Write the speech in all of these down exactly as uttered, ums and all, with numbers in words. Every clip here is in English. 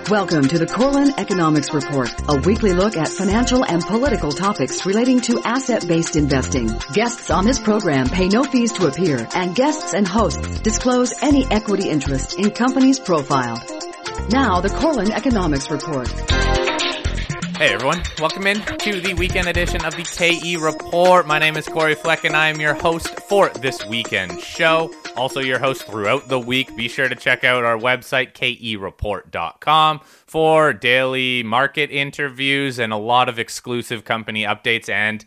Welcome to the Corlin Economics Report, a weekly look at financial and political topics relating to asset-based investing. Guests on this program pay no fees to appear, and guests and hosts disclose any equity interest in companies profiled. Now, the Corlin Economics Report. Hey everyone, welcome in to the weekend edition of the K E Report. My name is Corey Fleck and I am your host for this weekend show. Also your host throughout the week. Be sure to check out our website, K E report dot com, for daily market interviews and a lot of exclusive company updates and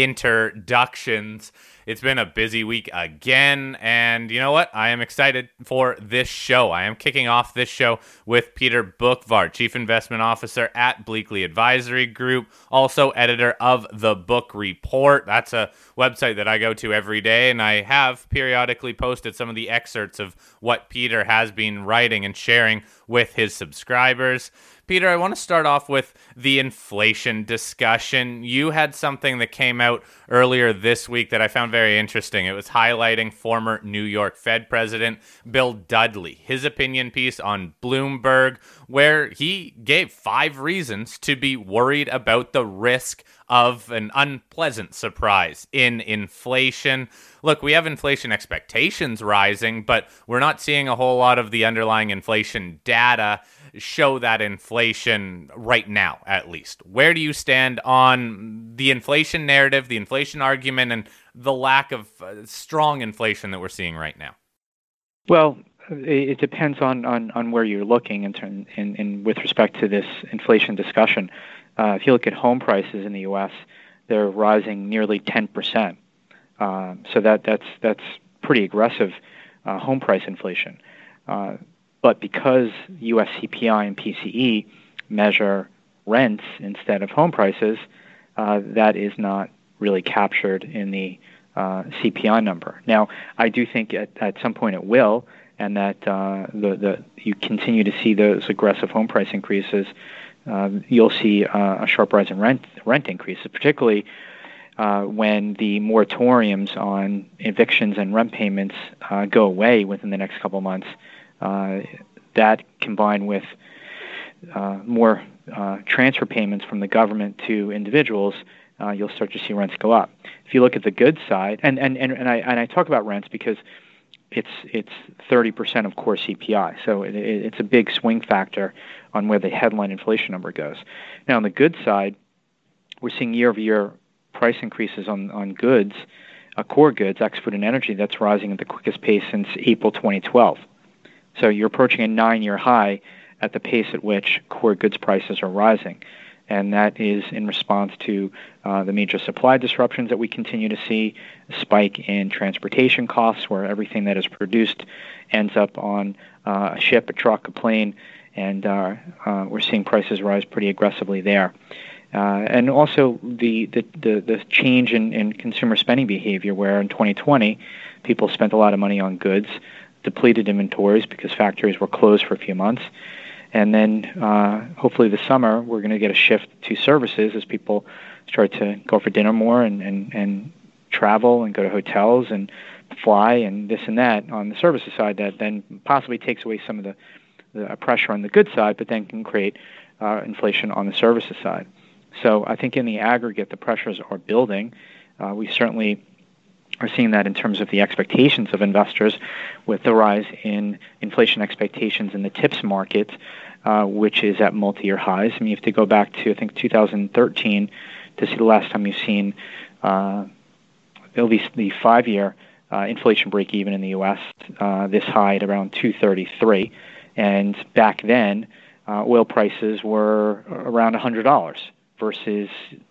introductions. It's been a busy week again, and you know what? I am excited for this show. I am kicking off this show with Peter Boockvaart, Chief Investment Officer at Bleakley Advisory Group, also editor of The Book Report. That's a website that I go to every day, and I have periodically posted some of the excerpts of what Peter has been writing and sharing with his subscribers. Peter, I want to start off with the inflation discussion. You had something that came out earlier this week that I found very interesting. It was highlighting former New York Fed President Bill Dudley, his opinion piece on Bloomberg, where he gave five reasons to be worried about the risk of an unpleasant surprise in inflation. Look, we have inflation expectations rising, but we're not seeing a whole lot of the underlying inflation data show that inflation right now, at least. Where do you stand on the inflation narrative, the inflation argument, and the lack of uh, strong inflation that we're seeing right now? Well, it depends on, on, on where you're looking in, turn, in, in with respect to this inflation discussion. Uh, if you look at home prices in the U S, they're rising nearly ten percent. Uh, so that that's that's pretty aggressive uh, home price inflation. Uh, but because U S C P I and P C E measure rents instead of home prices, uh, that is not really captured in the uh, C P I number. Now, I do think at, at some point it will, and that uh, the the you continue to see those aggressive home price increases. Uh, you'll see uh, a sharp rise in rent rent increases, particularly uh, when the moratoriums on evictions and rent payments uh, go away within the next couple of months. Uh, that combined with uh, more uh, transfer payments from the government to individuals, uh, you'll start to see rents go up. If you look at the goods side, and and, and, and I and I talk about rents because it's it's thirty percent of core C P I, so it, it, it's a big swing factor on where the headline inflation number goes. Now, on the goods side, we're seeing year-over-year price increases on, on goods, uh, core goods, ex-food and energy, that's rising at the quickest pace since April twenty twelve. So you're approaching a nine-year high at the pace at which core goods prices are rising. And that is in response to uh, the major supply disruptions that we continue to see, a spike in transportation costs where everything that is produced ends up on uh, a ship, a truck, a plane, and uh, uh, we're seeing prices rise pretty aggressively there. Uh, and also the, the, the, the change in, in consumer spending behavior where in twenty twenty people spent a lot of money on goods, depleted inventories because factories were closed for a few months. And then uh, hopefully this summer we're going to get a shift to services as people start to go for dinner more and, and, and travel and go to hotels and fly and this and that on the services side that then possibly takes away some of the, the pressure on the goods side, but then can create uh, inflation on the services side. So I think in the aggregate the pressures are building. Uh, we certainly are seeing that in terms of the expectations of investors with the rise in inflation expectations in the tips market, uh, which is at multi-year highs. I mean, you have to go back to, I think, two thousand thirteen to see the last time you've seen uh, at least the five-year uh, inflation break-even in the U S uh, this high at around two thirty-three. And back then, uh, oil prices were around one hundred dollars versus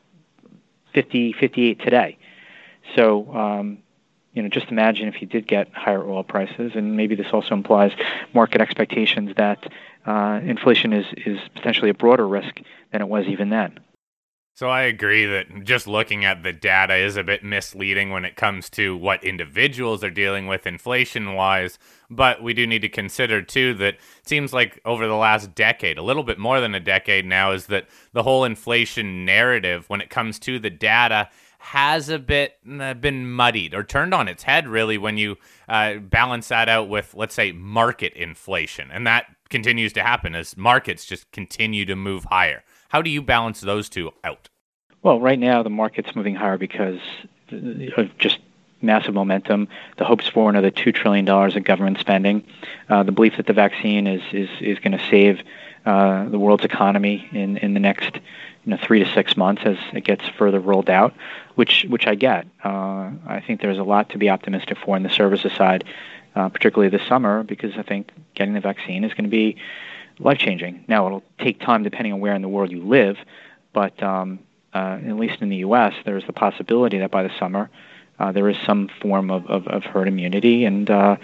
fifty, fifty-eight today. So, um, you know, just imagine if you did get higher oil prices, and maybe this also implies market expectations that uh, inflation is, is potentially a broader risk than it was even then. So I agree that just looking at the data is a bit misleading when it comes to what individuals are dealing with inflation-wise, but we do need to consider, too, that it seems like over the last decade, a little bit more than a decade now, is that the whole inflation narrative, when it comes to the data, has a bit uh, been muddied or turned on its head, really, when you uh, balance that out with, let's say, market inflation. And that continues to happen as markets just continue to move higher. How do you balance those two out? Well, right now the market's moving higher because of just massive momentum, the hopes for another two trillion dollars of government spending, uh, the belief that the vaccine is is, is going to save uh, the world's economy in, in the next you know, three to six months as it gets further rolled out, which which I get. Uh, I think there's a lot to be optimistic for in the services side, uh, particularly this summer, because I think getting the vaccine is going to be life-changing. Now, it'll take time depending on where in the world you live, but um, uh, at least in the U S, there's the possibility that by the summer, uh, there is some form of, of, of herd immunity, and uh,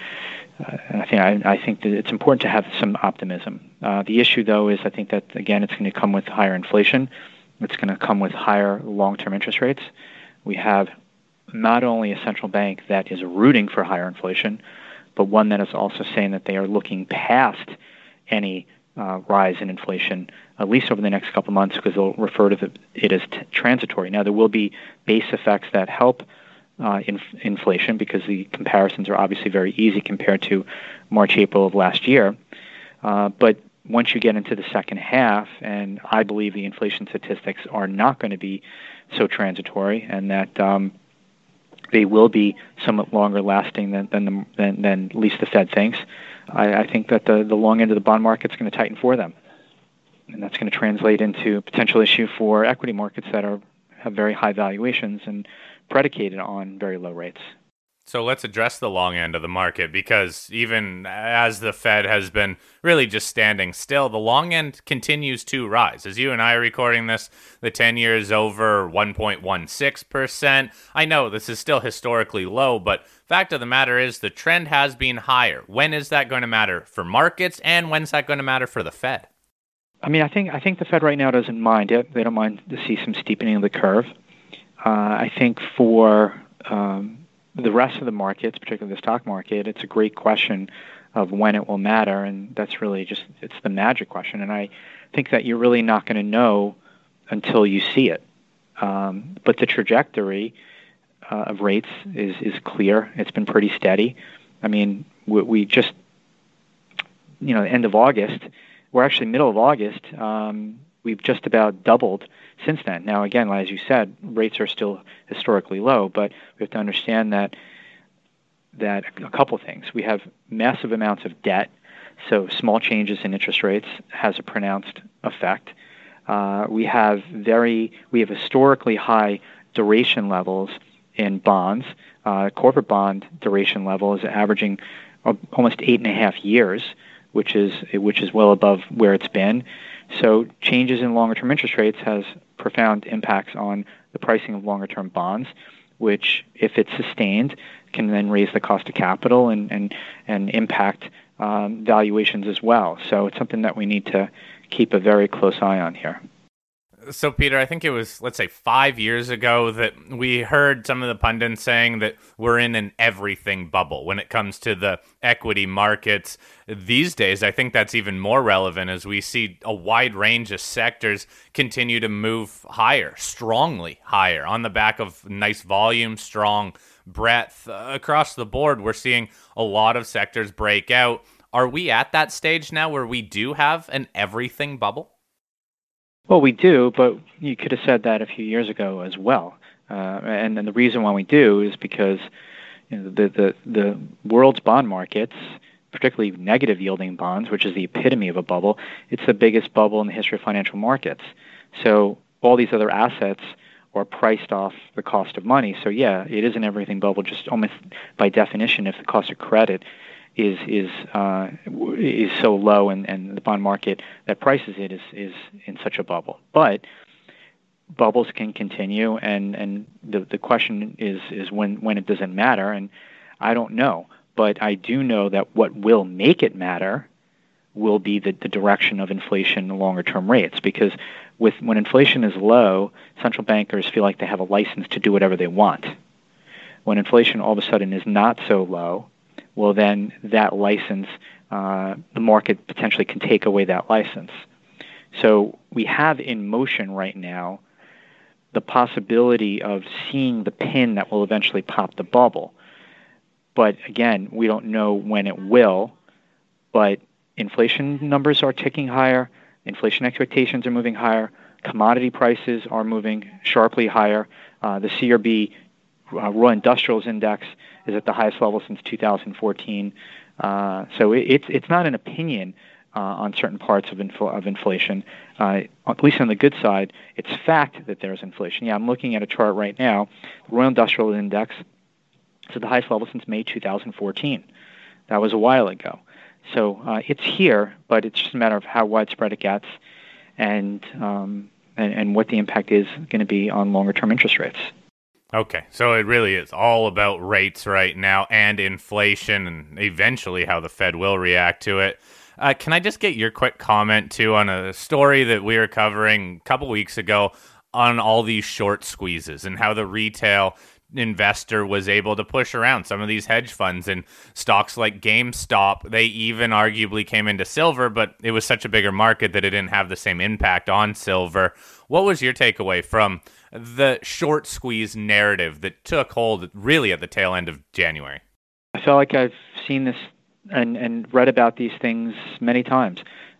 I think I, I think that it's important to have some optimism. Uh, the issue, though, is I think that, again, it's going to come with higher inflation. It's going to come with higher long-term interest rates. We have not only a central bank that is rooting for higher inflation, but one that is also saying that they are looking past any uh, rise in inflation, at least over the next couple of months, because they'll refer to the, it as t- transitory. Now, there will be base effects that help uh, in, inflation because the comparisons are obviously very easy compared to March, April of last year. Uh, but once you get into the second half, and I believe the inflation statistics are not going to be so transitory, and that um, they will be somewhat longer lasting than than, the, than than at least the Fed thinks. I, I think that the, the long end of the bond market is going to tighten for them, and that's going to translate into a potential issue for equity markets that are have very high valuations and predicated on very low rates. So let's address the long end of the market, because even as the Fed has been really just standing still, the long end continues to rise. As you and I are recording this, the ten-year is over one point one six percent. I know this is still historically low, but fact of the matter is the trend has been higher. When is that going to matter for markets, and when's that going to matter for the Fed? I mean, I think I think the Fed right now doesn't mind it. They don't mind to see some steepening of the curve. Uh, I think for um, the rest of the markets, particularly the stock market, it's a great question of when it will matter, and that's really just, it's the magic question. And I think that you're really not going to know until you see it. Um, but the trajectory uh, of rates is, is clear. It's been pretty steady. I mean, we, we just, you know, end of August, we're actually middle of August, um, we've just about doubled since then. Now, again, as you said, rates are still historically low, but we have to understand that that a couple of things. We have massive amounts of debt, so small changes in interest rates has a pronounced effect. Uh, we have very we have historically high duration levels in bonds. Uh, corporate bond duration level is averaging almost eight and a half years, which is which is well above where it's been. So changes in longer-term interest rates has profound impacts on the pricing of longer-term bonds, which, if it's sustained, can then raise the cost of capital and and and impact um, valuations as well. So it's something that we need to keep a very close eye on here. So, Peter, I think it was, let's say, five years ago that we heard some of the pundits saying that we're in an everything bubble when it comes to the equity markets. These days, I think that's even more relevant as we see a wide range of sectors continue to move higher, strongly higher, on the back of nice volume, strong breadth. Uh, across the board, we're seeing a lot of sectors break out. Are we at that stage now where we do have an everything bubble? Well, we do, but you could have said that a few years ago as well. Uh, and, and the reason why we do is because you know, the, the, the world's bond markets, particularly negative yielding bonds, which is the epitome of a bubble, it's the biggest bubble in the history of financial markets. So all these other assets are priced off the cost of money. So yeah, it is an everything bubble, just almost by definition, if the cost of credit is is uh, is so low, and, and the bond market that prices it is, is in such a bubble. But bubbles can continue, and, and the the question is is when, when it doesn't matter, and I don't know. But I do know that what will make it matter will be the, the direction of inflation and longer-term rates, because with when inflation is low, central bankers feel like they have a license to do whatever they want. When inflation all of a sudden is not so low, well, then that license, uh, the market potentially can take away that license. So we have in motion right now the possibility of seeing the pin that will eventually pop the bubble. But again, we don't know when it will, but inflation numbers are ticking higher, inflation expectations are moving higher, commodity prices are moving sharply higher. Uh, the C R B uh, Raw Industrials Index is at the highest level since two thousand fourteen. Uh, so it, it's it's not an opinion uh, on certain parts of infl- of inflation. Uh, at least on the good side, it's fact that there's inflation. Yeah, I'm looking at a chart right now. The Raw Industrial Index is at the highest level since May two thousand fourteen. That was a while ago. So uh, it's here, but it's just a matter of how widespread it gets and, um, and, and what the impact is going to be on longer-term interest rates. Okay, so it really is all about rates right now and inflation and eventually how the Fed will react to it. Uh, can I just get your quick comment, too, on a story that we were covering a couple weeks ago on all these short squeezes and how the retail investor was able to push around some of these hedge funds and stocks like GameStop. They even arguably came into silver, but it was such a bigger market that it didn't have the same impact on silver. What was your takeaway from the short squeeze narrative that took hold really at the tail end of January? I feel like I've seen this and, and read about these things many times.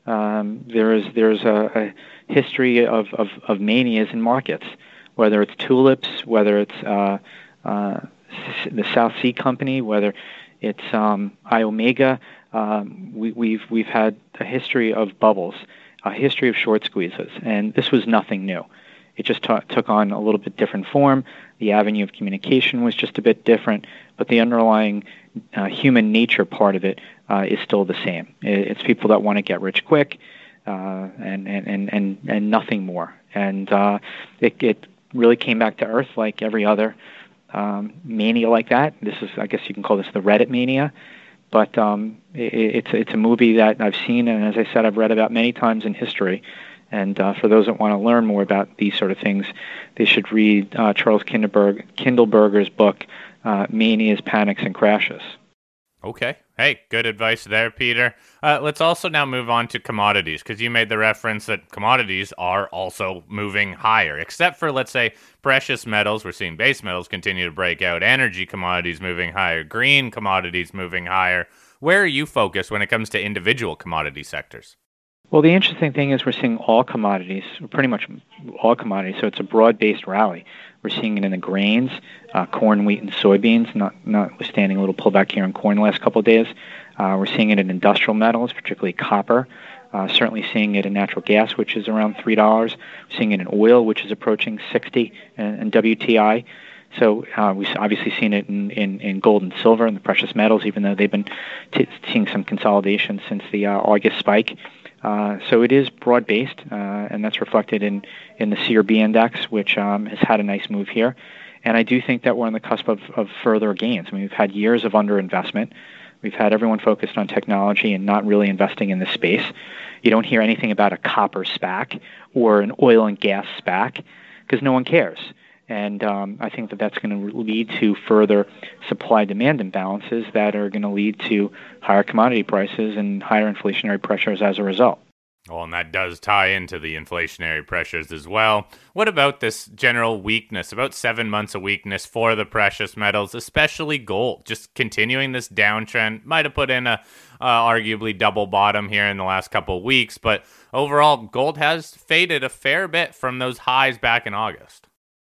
Um, there is there's a, a history of, of, of manias in markets, whether it's tulips, whether it's uh, uh, the South Sea Company, whether it's um, Iomega. Um, we, we've we've had a history of bubbles, a history of short squeezes, and this was nothing new. It just t- took on a little bit different form. The avenue of communication was just a bit different, but the underlying uh, human nature part of it uh, is still the same. It's people that want to get rich quick, uh, and, and, and, and, and nothing more. And uh, it, it really came back to earth like every other um, mania like that. This is, I guess you can call this the Reddit mania. But um, it, it's it's a movie that I've seen, and as I said, I've read about many times in history. And uh, for those that want to learn more about these sort of things, they should read uh, Charles Kindleberg, Kindleberger's book, uh, Manias, Panics, and Crashes. Okay. Hey, good advice there, Peter. Uh, let's also now move on to commodities, because you made the reference that commodities are also moving higher, except for, let's say, precious metals. We're seeing base metals continue to break out, energy commodities moving higher, green commodities moving higher. Where are you focused when it comes to individual commodity sectors? Well, the interesting thing is we're seeing all commodities, pretty much all commodities, so it's a broad-based rally. We're seeing it in the grains, uh, corn, wheat, and soybeans, not, notwithstanding a little pullback here in corn the last couple of days. Uh, we're seeing it in industrial metals, particularly copper. Uh, certainly seeing it in natural gas, which is around three dollars. We're seeing it in oil, which is approaching sixty dollars, and, and W T I. So uh, we've obviously seen it in, in, in gold and silver and the precious metals, even though they've been t- seeing some consolidation since the uh, August spike. Uh, so it is broad-based, uh, and that's reflected in, in the C R B index, which um, has had a nice move here. And I do think that we're on the cusp of, of further gains. I mean, we've had years of underinvestment. We've had everyone focused on technology and not really investing in this space. You don't hear anything about a copper SPAC or an oil and gas SPAC because no one cares. And um, I think that that's going to lead to further supply-demand imbalances that are going to lead to higher commodity prices and higher inflationary pressures as a result. Well, and that does tie into the inflationary pressures as well. What about this general weakness, about seven months of weakness for the precious metals, especially gold, just continuing this downtrend? Might have put in a uh, arguably double bottom here in the last couple of weeks, but overall, gold has faded a fair bit from those highs back in August.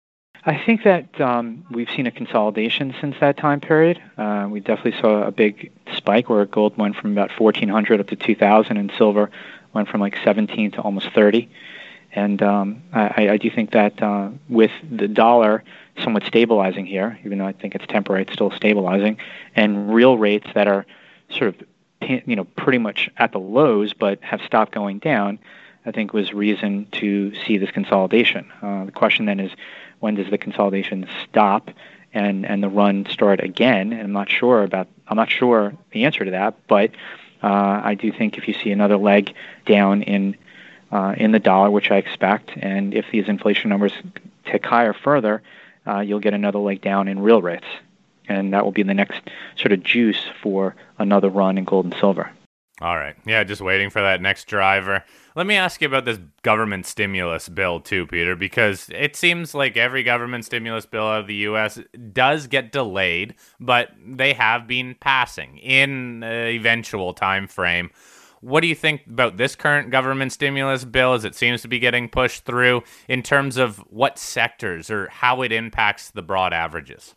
I think that um, we've seen a consolidation since that time period. Uh, we definitely saw a big spike where gold went from about fourteen hundred up to two thousand, and silver went from like seventeen to almost thirty. And um, I, I do think that uh, with the dollar somewhat stabilizing here, even though I think it's temporary, it's still stabilizing, and real rates that are sort of, you know, pretty much at the lows but have stopped going down, I think was reason to see this consolidation. Uh, the question then is, when does the consolidation stop and, and the run start again? And I'm not sure about I'm not sure the answer to that, but uh, I do think if you see another leg down in uh, in the dollar, which I expect, and if these inflation numbers tick higher further, uh, you'll get another leg down in real rates, and that will be the next sort of juice for another run in gold and silver. All right. Yeah, just waiting for that next driver. Let me ask you about this government stimulus bill too, Peter, because it seems like every government stimulus bill out of the U S does get delayed, but they have been passing in an eventual time frame. what do you think about this current government stimulus bill as it seems to be getting pushed through in terms of what sectors or how it impacts the broad averages?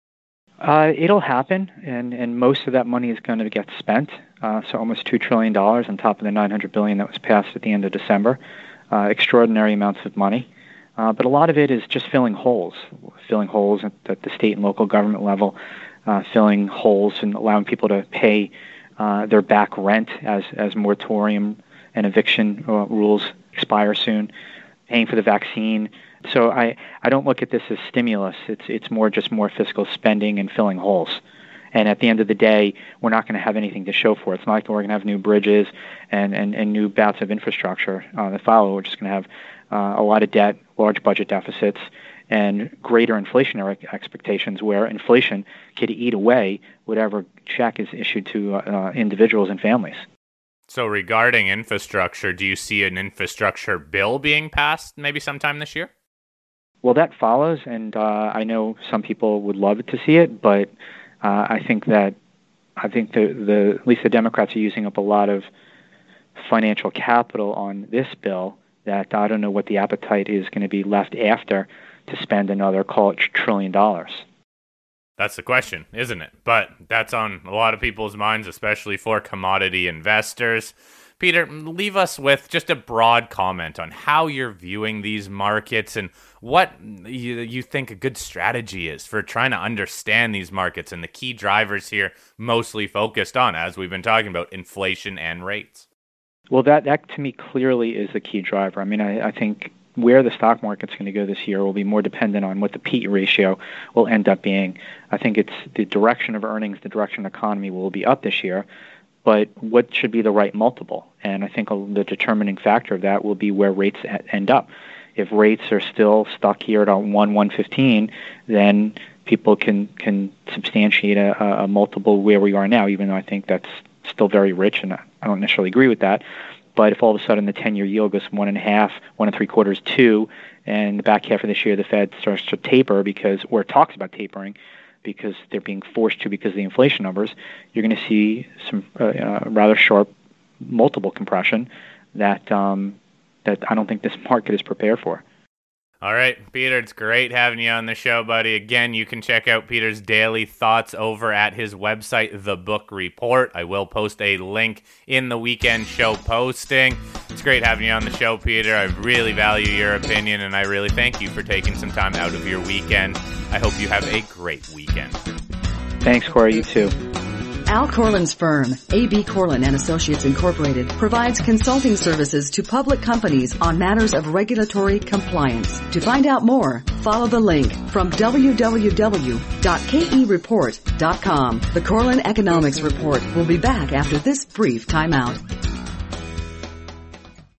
Uh, it'll happen, and, and most of that money is going to get spent. Uh, so almost two trillion dollars on top of the nine hundred billion dollars that was passed at the end of December. Uh, extraordinary amounts of money. Uh, but a lot of it is just filling holes, filling holes at, at the state and local government level, uh, filling holes and allowing people to pay uh, their back rent as, as moratorium and eviction uh, rules expire soon, paying for the vaccine. So I, I don't look at this as stimulus. It's it's more just more fiscal spending and filling holes. And at the end of the day, we're not going to have anything to show for it. It's not like we're going to have new bridges and, and, and new bouts of infrastructure uh, that follow. We're just going to have uh, a lot of debt, large budget deficits, and greater inflationary expectations where inflation could eat away whatever check is issued to uh, individuals and families. So regarding infrastructure, do you see an infrastructure bill being passed maybe sometime this year? Well, that follows, and uh, I know some people would love to see it, but uh, I think that I think the, the at least the Democrats are using up a lot of financial capital on this bill that I don't know what the appetite is going to be left after to spend another, call it, trillion dollars. That's the question, isn't it? But that's on a lot of people's minds, especially for commodity investors. Peter, leave us with just a broad comment on how you're viewing these markets and what you, you think a good strategy is for trying to understand these markets and the key drivers here mostly focused on, as we've been talking about, inflation and rates. Well, that, that to me clearly is the key driver. I mean, I, I think where the stock market's going to go this year will be more dependent on what the P E ratio will end up being. I think it's the direction of earnings, the direction of the economy will be up this year, but what should be the right multiple? And I think the determining factor of that will be where rates end up. If rates are still stuck here at one, one fifteen, then people can, can substantiate a, a multiple where we are now, even though I think that's still very rich, and I don't necessarily agree with that. But if all of a sudden the ten-year yield goes from one and a half, one and three quarters, two, and the back half of this year the Fed starts to taper because, or it talks about tapering, because they're being forced to because of the inflation numbers, you're going to see some uh, uh, rather sharp multiple compression that um, that I don't think this market is prepared for. All right, Peter, it's great having you on the show, buddy. Again, you can check out Peter's daily thoughts over at his website, The Book Report. I will post a link in the weekend show posting. It's great having you on the show, Peter. I really value your opinion, and I really thank you for taking some time out of your weekend. I hope you have a great weekend. Thanks, Corey. You too. Al Corlin's firm, A B Corlin and Associates Incorporated, provides consulting services to public companies on matters of regulatory compliance. To find out more, follow the link from w w w dot k e report dot com. The Corlin Economics Report will be back after this brief timeout.